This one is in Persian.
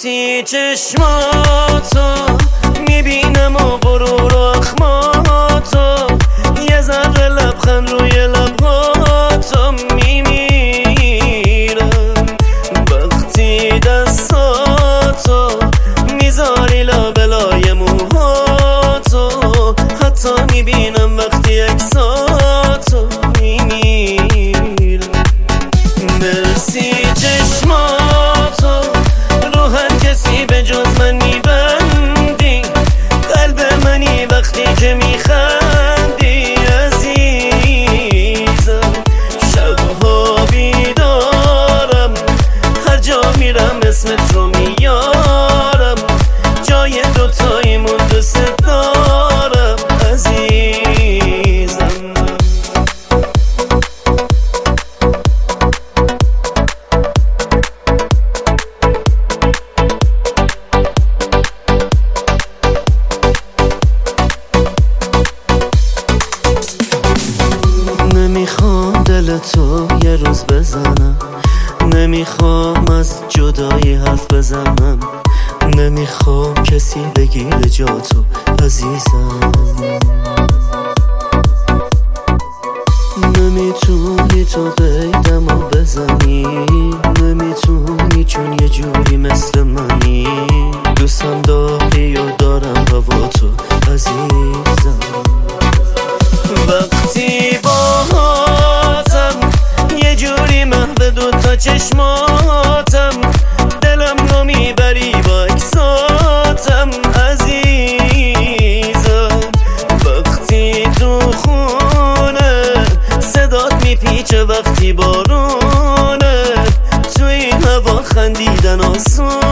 وقتی چشماتو میبینم و غرور و اخماتو، یه ذره لبخند روی لبهاتو میمیرم. وقتی دستاتو میذاری لابلای موهاتو، حتی میبینم وقتی عکساتو میمیرم. مرسی چشماتو رو هر کسی به جز من میبندی، قلب منی وقتی که میخندی عزیزم. شبها بیدارم، هر جا میرم اسمت رو میارم، جای دوتاییمون دوست دارم عزیزم. نمیخوام دل تو یه روز بزنم، نمیخوام از جدایی حرف بزنم، نمیخوام کسی بگیره جا تو عزیزم. نمیتونی تو قیدم رو بزنی، نمیتونی چون یه جوری مثل منی، دوستم داری و دارم هوا تو عزیزم. وقتی باهاتم یه جوری محو دوتا چشماتم، دلم رو میبری با اکساتم عزیزم. وقتی تو خونه صدات میپیچه، وقتی بارونه تو این هوا خندیدن آسون